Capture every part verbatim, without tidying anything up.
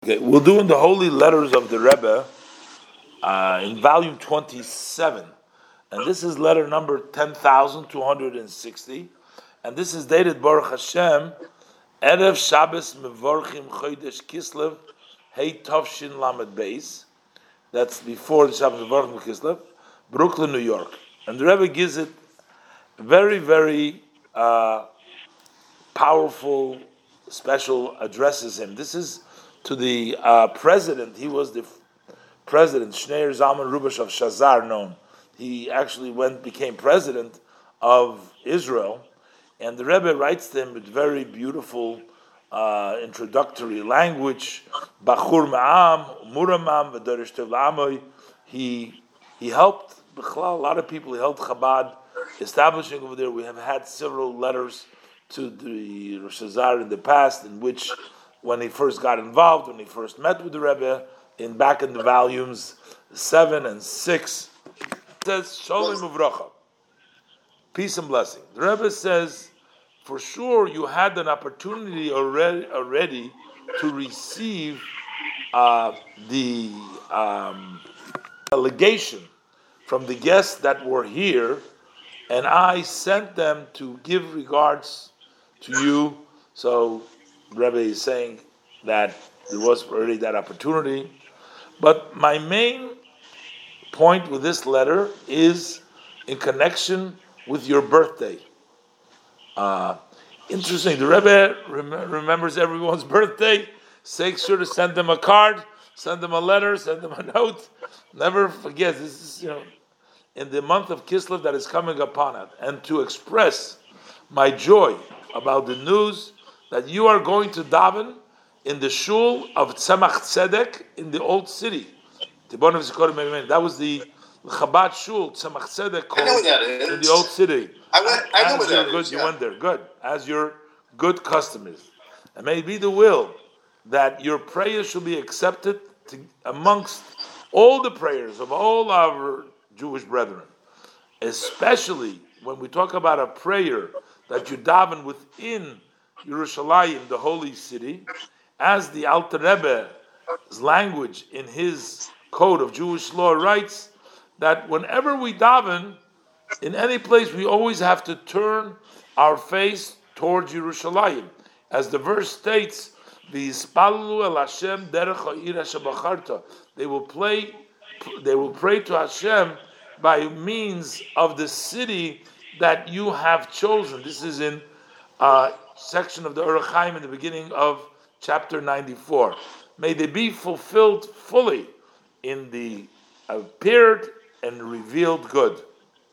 Okay, we'll do in the Holy Letters of the Rebbe uh, in volume twenty-seven. And this is letter number ten thousand two hundred sixty. And this is dated Baruch Hashem, Erev Shabbos Mevorchim Chodesh Kislev, Hey Tovshin Lamed Beis. That's before the Shabbos Mevorchim Kislev, Brooklyn, New York. And the Rebbe gives it very, very uh, powerful, special addresses him. This is to the uh, president. He was the f- president, Shneir Zalman Rubesh of Shazar, known. He actually went, became president of Israel, and the Rebbe writes to him with very beautiful uh, introductory language. Bachur Ma'am, Muramam, V'dorish Tov La'amoy. He he helped a lot of people. He helped Chabad establishing over there. We have had several letters to the Rosh Hashanah in the past, in which, when he first got involved, when he first met with the Rebbe, in back in the volumes seven and six, it says Shalom Uvracha, peace and blessing. The Rebbe says, for sure you had an opportunity already, already to receive uh, the um, delegation from the guests that were here, and I sent them to give regards to you. So Rebbe is saying that there was already that opportunity. But my main point with this letter is in connection with your birthday. Uh, interesting, the Rebbe rem- remembers everyone's birthday, makes sure to send them a card, send them a letter, send them a note. Never forget, this is, you know, in the month of Kislev that is coming upon it, and to express my joy about the news that you are going to daven in the shul of Tzemach Tzedek in the old city. That was the Chabad shul, Tzemach Tzedek, I know what that is. in the old city. I went. I know As what your that good, is. You yeah. went there, good. As your good customers. And may it be the will that your prayers should be accepted to, amongst all the prayers of all our Jewish brethren. Especially when we talk about a prayer that you daven within Yerushalayim, the holy city, as the Alter Rebbe's language in his code of Jewish law writes, that whenever we daven, in any place, we always have to turn our face towards Yerushalayim. As the verse states, V'yispalu el Hashem derech ha'ir asher bacharta. They will play, they will pray to Hashem by means of the city that you have chosen. This is in a section of the Orach Chaim in the beginning of chapter ninety-four. May they be fulfilled fully in the appeared and revealed good.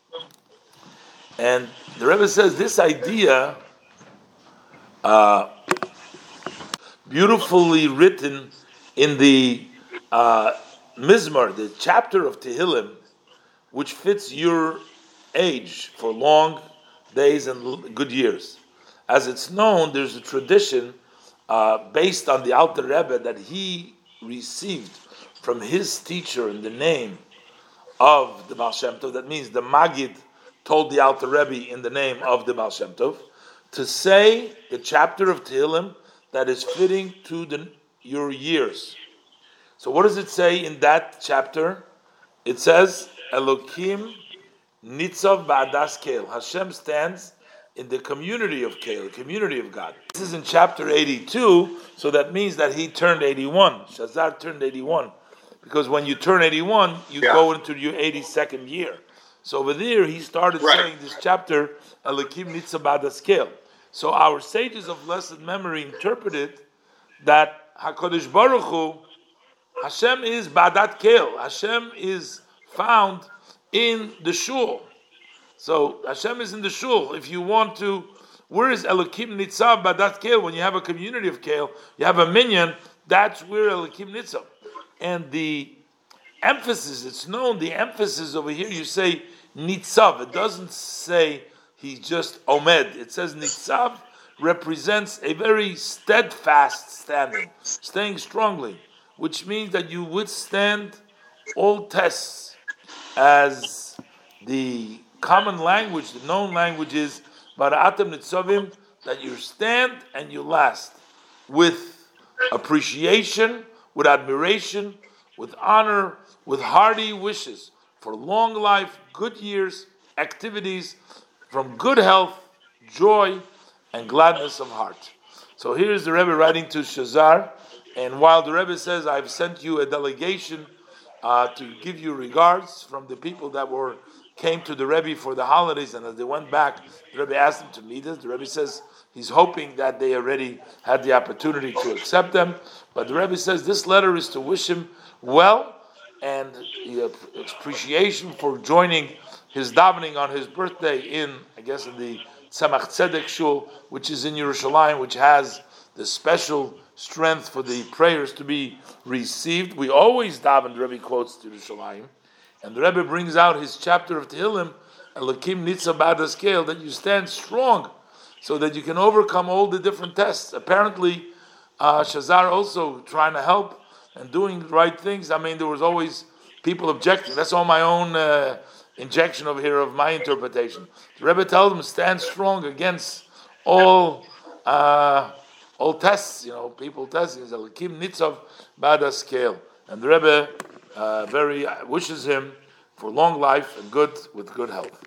And the Rebbe says this idea, uh, beautifully written in the uh, Mizmar, the chapter of Tehillim, which fits your age for long days and good years. As it's known, there's a tradition uh, based on the Alter Rebbe that he received from his teacher in the name of the Baal Shem Tov. That means the Magid told the Alter Rebbe in the name of the Baal Shem Tov to say the chapter of Tehillim that is fitting to the, your years. So what does it say in that chapter? It says, Elokim Nitzav Ba'adas Keil. Hashem stands in the community of Keil, the community of God. This is in chapter eighty-two, so that means that he turned eighty-one. Shazar turned eighty-one. Because when you turn eighty-one, you yeah. go into your eighty-second year. So over there, he started right. saying this chapter, Elokim Nitzav Ba'adas Keil. So our sages of blessed memory interpreted that HaKadosh Baruch Hu, Hashem is Ba'adat Keil. Hashem is found in the shul. So Hashem is in the shul. If you want to, where is Elokim Nitzav Ba'adat Keil? When you have a community of Keil, you have a minyan, that's where Elokim Nitzav. And the emphasis, it's known, the emphasis over here, you say Nitzav. It doesn't say he's just Omed. It says Nitzav represents a very steadfast standing, staying strongly, which means that you withstand all tests. As the common language, the known language is Bara'atem Nitzavim, that you stand and you last with appreciation, with admiration, with honor, with hearty wishes for long life, good years, activities, from good health, joy, and gladness of heart. So here is the Rebbe writing to Shazar, and while the Rebbe says, I've sent you a delegation uh, to give you regards from the people that were came to the Rebbe for the holidays, and as they went back, the Rebbe asked them to meet us. The Rebbe says he's hoping that they already had the opportunity to accept them, but the Rebbe says this letter is to wish him well and uh, appreciation for joining his davening on his birthday in, I guess, in the Tzemach Tzedek Shul, which is in Yerushalayim, which has the special strength for the prayers to be received. We always daven, the Rebbe quotes to Yerushalayim, and the Rebbe brings out his chapter of Tehillim, Elokim Nitza Ba'ad Haskel, that you stand strong, so that you can overcome all the different tests. Apparently, uh, Shazar also trying to help and doing the right things. I mean, there was always people objecting. That's all my own uh, injection over here of my interpretation. The Rebbe tells them, stand strong against all uh, all tests, you know, people testing. Elokim Nitzav Ba'ad Haskel. And the Rebbe uh, very wishes him for long life and good with good health.